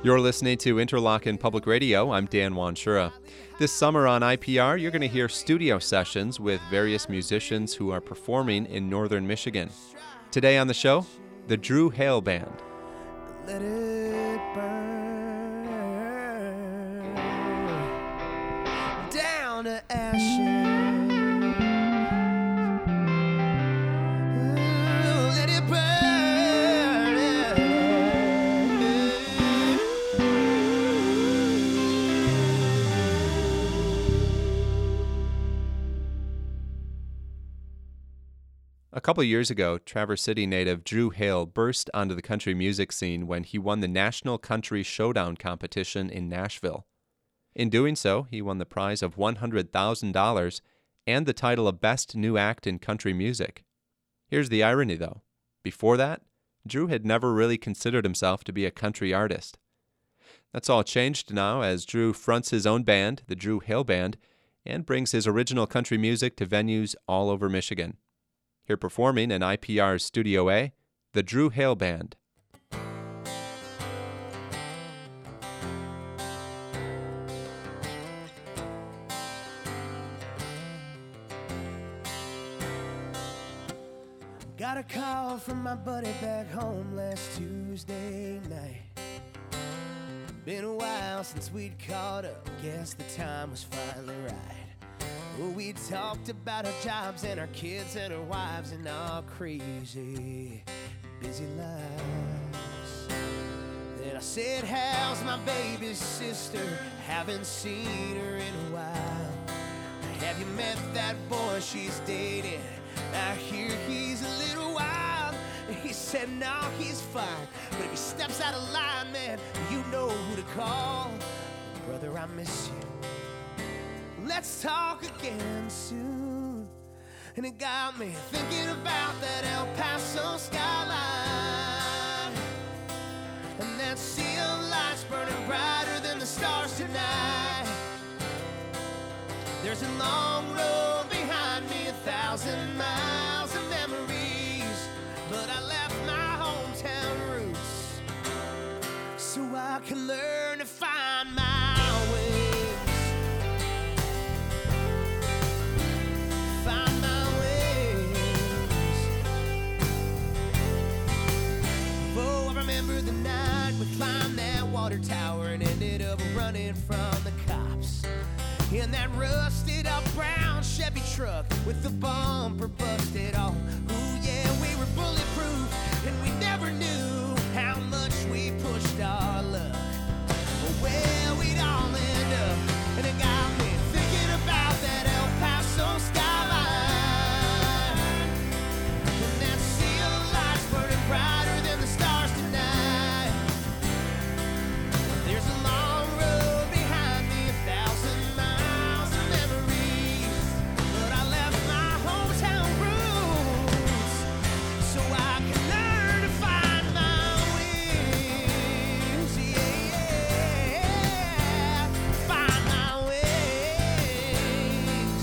You're listening to Interlochen Public Radio. I'm Dan Wanshura. This summer on IPR, you're going to hear studio sessions with various musicians who are performing in northern Michigan. Today on the show, the Drew Hale Band. Let it burn down to ashes. Let it burn. A couple years ago, Traverse City native Drew Hale burst onto the country music scene when he won the National Country Showdown competition in Nashville. In doing so, he won the prize of $100,000 and the title of Best New Act in Country Music. Here's the irony, though. Before that, Drew had never really considered himself to be a country artist. That's all changed now as Drew fronts his own band, the Drew Hale Band, and brings his original country music to venues all over Michigan. Here performing in IPR's Studio A, the Drew Hale Band. Got a call from my buddy back home last Tuesday night. Been a while since we'd caught up, guess the time was finally right. Well, we talked about our jobs and our kids and our wives and our crazy, busy lives. Then I said, how's my baby sister? Haven't seen her in a while. Have you met that boy she's dating? I hear he's a little wild. He said, no, he's fine. But if he steps out of line, man, you know who to call. Brother, I miss you. Let's talk again soon. And it got me thinking about that El Paso skyline and that sea of lights burning brighter than the stars tonight. There's a long road behind me, 1,000 miles of memories, but I left my hometown roots so I can learn to find my way. Remember the night we climbed that water tower and ended up running from the cops in that rusted up brown Chevy truck with the bumper busted off. Ooh yeah, we were bulletproof and we never knew how much we pushed our luck, or where we'd all end up. And it got me thinking about that El Paso skyline and that sea of lights burning brighter than the stars tonight. There's a long road behind me, 1,000 miles of memories, but I left my hometown roots so I can learn to find my wings. Yeah, find my wings.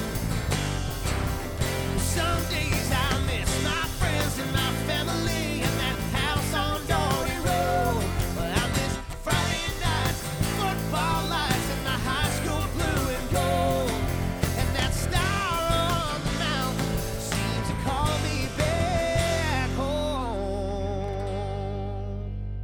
Some days I miss my friends and my family and that house on Dory Road. But I miss Friday nights, football lights, and my high school blue and gold. And that star on the mountain seems to call me back home.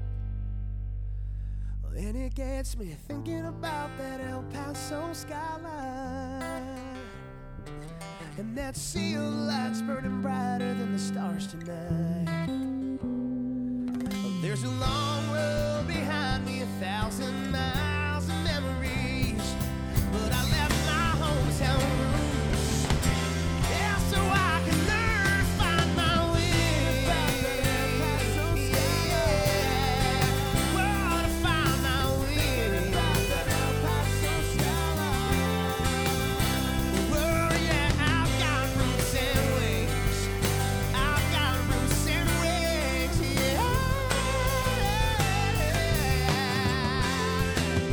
And it gets me thinking about that El Paso skyline and that sea of lights burning brighter than the stars tonight. There's a long road behind me, 1,000 miles of memories, but I left my hometown roots, yeah, so I can learn to find my way. Yeah, well, to find my way. Well, yeah, I've got roots and wings. I've got roots and wings, yeah.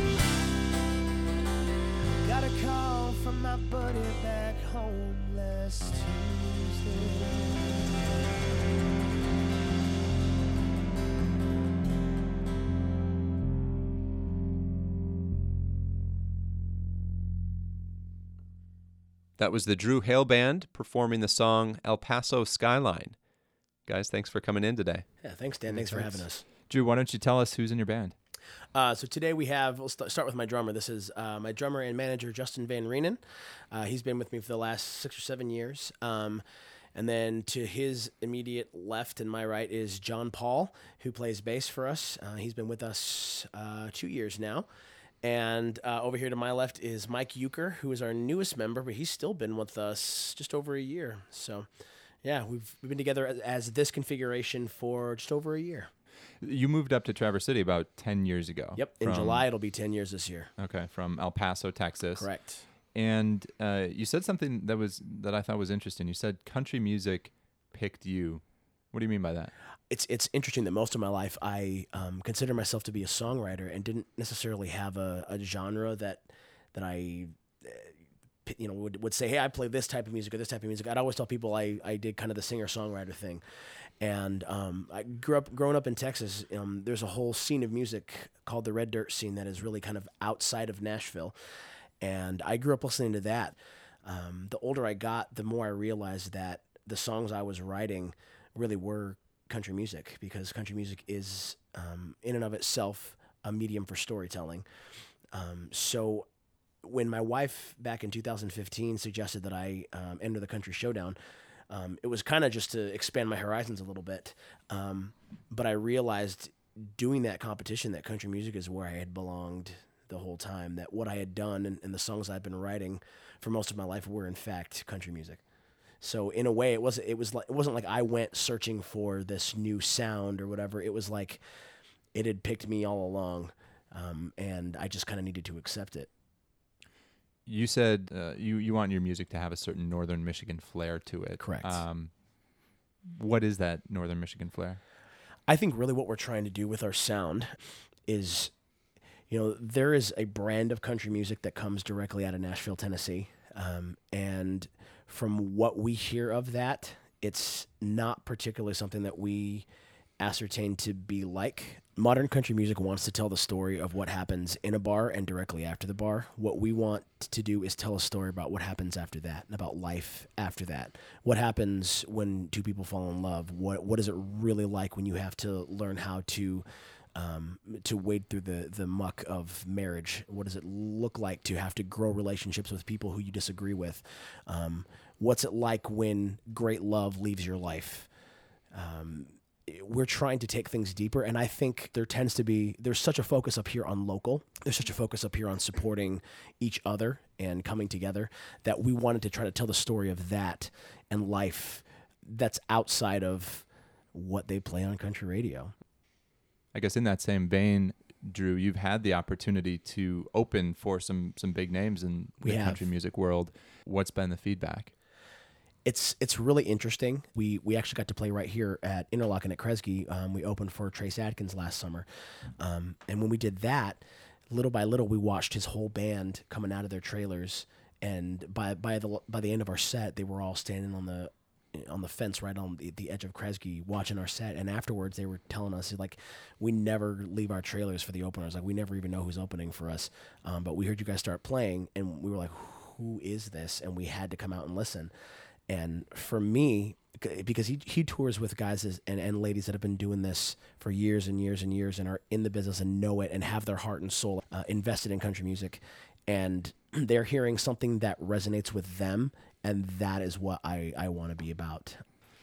That was the Drew Hale Band performing the song El Paso Skyline. Guys, thanks for coming in today. Yeah, thanks, Dan. Thanks for having us. Drew, why don't you tell us who's in your band? So today we'll start with my drummer. This is my drummer and manager, Justin Van Reenen. He's been with me for the last 6 or 7 years. And then to his immediate left and my right is John Paul, who plays bass for us. He's been with us 2 years now. And over here to my left is Mike Euchre, who is our newest member, but he's still been with us just over a year. So, yeah, we've been together as this configuration for just over a year. You moved up to Traverse City about 10 years ago. Yep, in July it'll be 10 years this year. Okay, from El Paso, Texas. Correct. And you said something that I thought was interesting. You said country music picked you. What do you mean by that? It's interesting that most of my life I consider myself to be a songwriter and didn't necessarily have a genre that I would say, hey, I play this type of music or this type of music. I'd always tell people I did kind of the singer-songwriter thing. And I growing up in Texas, there's a whole scene of music called the Red Dirt scene that is really kind of outside of Nashville. And I grew up listening to that. The older I got, the more I realized that the songs I was writing really were country music, because country music is, in and of itself, a medium for storytelling. So when my wife back in 2015 suggested that I enter the Country Showdown, it was kind of just to expand my horizons a little bit. But I realized doing that competition that country music is where I had belonged the whole time, that what I had done and the songs I'd been writing for most of my life were in fact country music. So in a way, it wasn't like I went searching for this new sound or whatever. It was like it had picked me all along, and I just kind of needed to accept it. You said you want your music to have a certain Northern Michigan flair to it. Correct. What is that Northern Michigan flair? I think really what we're trying to do with our sound is, there is a brand of country music that comes directly out of Nashville, Tennessee, and from what we hear of that, it's not particularly something that we ascertain to be like. Modern country music wants to tell the story of what happens in a bar and directly after the bar. What we want to do is tell a story about what happens after that and about life after that. What happens when two people fall in love? What is it really like when you have to learn how to wade through the muck of marriage? What does it look like to have to grow relationships with people who you disagree with? What's it like when great love leaves your life? We're trying to take things deeper, and I think there's such a focus up here on local. There's such a focus up here on supporting each other and coming together that we wanted to try to tell the story of that and life that's outside of what they play on country radio. I guess in that same vein, Drew, you've had the opportunity to open for some big names in the country music world. What's been the feedback? It's really interesting. We actually got to play right here at Interlochen at Kresge. We opened for Trace Adkins last summer. And when we did that, little by little, we watched his whole band coming out of their trailers. And by the end of our set, they were all standing on the fence right on the edge of Kresge watching our set. And afterwards, they were telling us, like, we never leave our trailers for the openers. Like, we never even know who's opening for us. But we heard you guys start playing, and we were like, who is this? And we had to come out and listen. And for me, because he tours with guys and ladies that have been doing this for years and years and years and are in the business and know it and have their heart and soul invested in country music, and they're hearing something that resonates with them, and that is what I want to be about.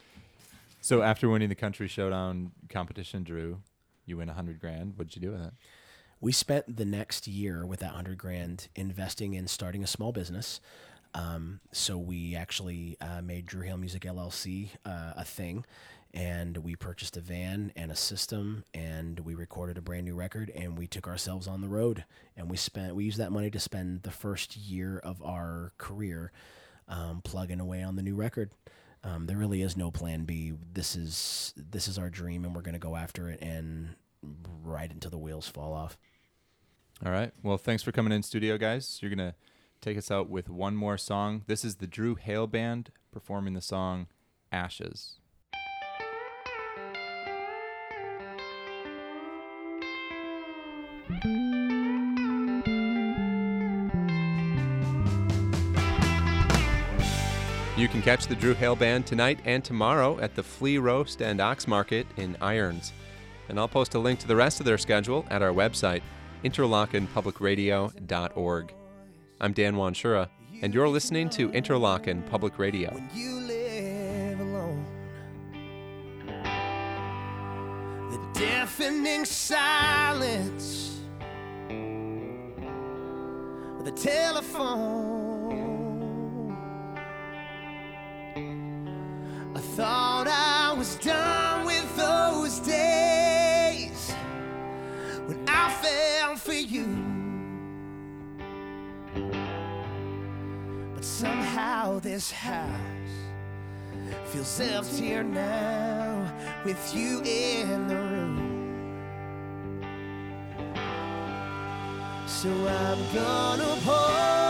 So after winning the Country Showdown competition, Drew, you win $100,000. What'd you do with it? We spent the next year with that $100,000 investing in starting a small business. So we actually made Drew Hale Music LLC a thing, and we purchased a van and a system, and we recorded a brand new record, and we took ourselves on the road, and we used that money to spend the first year of our career plugging away on the new record. There really is no plan B. This is our dream, and we're going to go after it and ride until the wheels fall off. All right. Well, thanks for coming in studio, guys. You're going to take us out with one more song. This is the Drew Hale Band performing the song Ashes. You can catch the Drew Hale Band tonight and tomorrow at the Flea Roast and Ox Market in Irons. And I'll post a link to the rest of their schedule at our website, interlochenpublicradio.org. I'm Dan Wanshura, and you're listening to Interlochen Public Radio. When you live alone, the deafening silence, the telephone. I thought I was done with those days when I fell for you. Somehow this house feels emptier now with you in the room. So I'm gonna pour